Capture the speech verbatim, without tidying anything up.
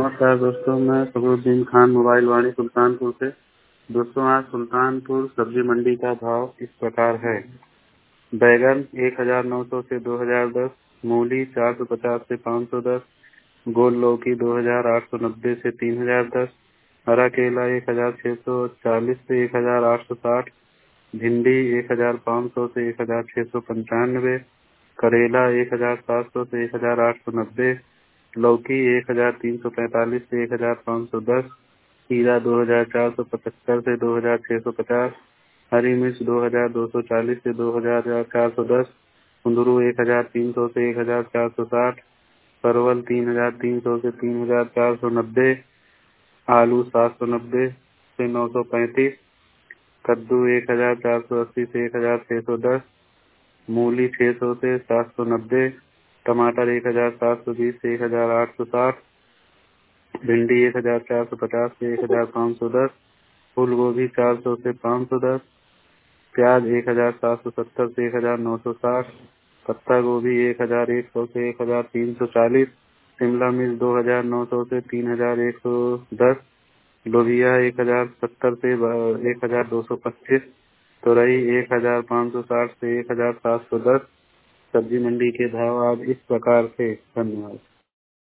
नमस्कार दोस्तों, मैं फखरुद्दीन खान मोबाइल वाणी सुल्तानपुर से। दोस्तों, आज सुल्तानपुर सब्जी मंडी का भाव इस प्रकार है। बैगन एक हजार नौ सौ से दो हजार दस, मूली चार सौ पचास से पाँच सौ दस, गोल लौकी दो हजार आठ सौ नब्बे से तीन हजार दस, हरा केला एक हजार छः सौ चालीस से एक हजार आठ सौ साठ, भिंडी एक हजार पाँच सौ से एक हजार छः सौ पंचानवे, करेला एक हजार सात सौ से एक हजार आठ सौ नब्बे, लौकी एक हजार तीन सौ पैंतालीस से एक हजार पाँच सौ दस, खीरा दो हजार चार सौ पचहत्तर से दो हजार छः सौ पचास, हरी मिर्च दो हजार दो सौ चालीस से दो हजार चार सौ दस, कुंदरू एक हजार तीन सौ से एक हजार चार सौ साठ, परवल तीन हजार तीन सौ से तीन हजार चार सौ नब्बे, आलू सात सौ नब्बे से नौ सौ पैंतीस, कद्दू एक हजार चार सौ अस्सी से एक हजार छः सौ दस, मूली छः सौ से सात सौ नब्बे, टमाटर एक हजार सात सौ बीस से एक हजार आठ सौ साठ, भिंडी एक हजार चार सौ पचास से एक हजार पाँच सौ दस, फूल गोभी चार सौ से पाँच सौ दस, प्याज एक हजार सात सौ सत्तर से एक हजार नौ सौ साठ, पत्ता गोभी एक हजार एक सौ से एक हजार तीन सौ चालीस, शिमला मिर्च दो हजार नौ सौ से तीन हजार एक सौ दस, लोबिया एक हजार सत्तर से एक हजार दो सौ पच्चीस, तोरई एक हजार पाँच सौ साठ से एक हजार सात सौ दस। सब्जी मंडी के भाव आज इस प्रकार थे। धन्यवाद।